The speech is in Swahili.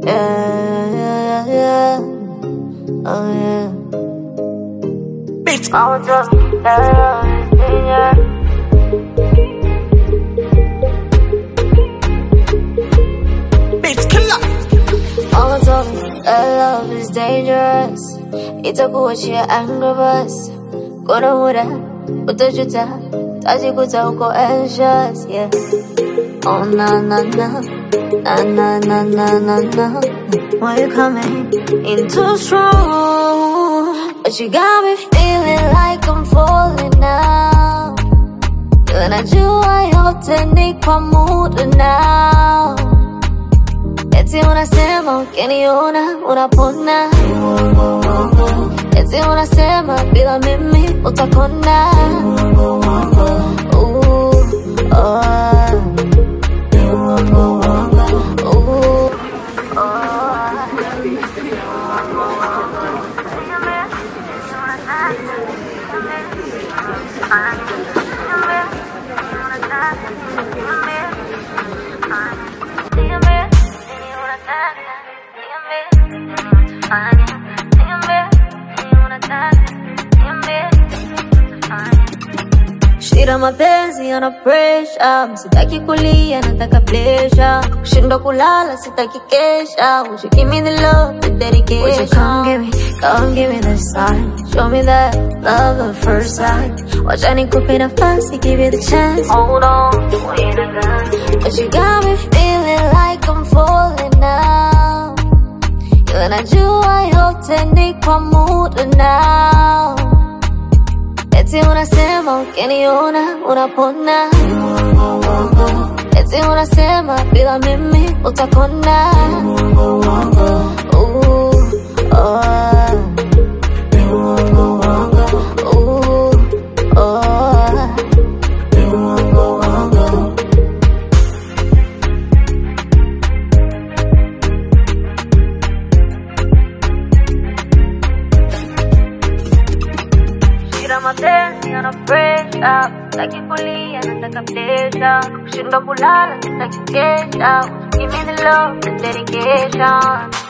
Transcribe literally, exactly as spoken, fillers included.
Yeah, yeah, yeah. Oh yeah. Bitch. I was just yeah. Bitch killer. All I'm talking, that love is dangerous. Itakuachia anger bus. Gonna muda, utajuta, tajikuta uko anxious, yeah. Oh na na na, na na na na na na. Why you coming in too strong? But you got me feeling like I'm falling now. Yun najua yote ni kwa muda now. Eti unasema ukiniona unapona. Eti unasema bila mimi utakona. Ooh, oh. Shida mapenzi yana pressure. Sitaki kulia nataka pleasure. Kushinda kulala sitaki kesha. Would you give me the love, the dedication? Would you come give me, come give me the sign? Show me that love at first sight. Wacha nikupe nafasi, give you the chance. Hold on, but you got me feeling like I'm falling now. Yun najua yote ni kwa muda now. Eti unasema ukiniona unapona. Eti unasema bila mimi utakona. Ooh, oh. Ooh, oh. Shida mapenzi yana pressure. Sitaki kulia nataka pleasure. Kushinda kulala sitaki kesha. Give me the love, the dedication.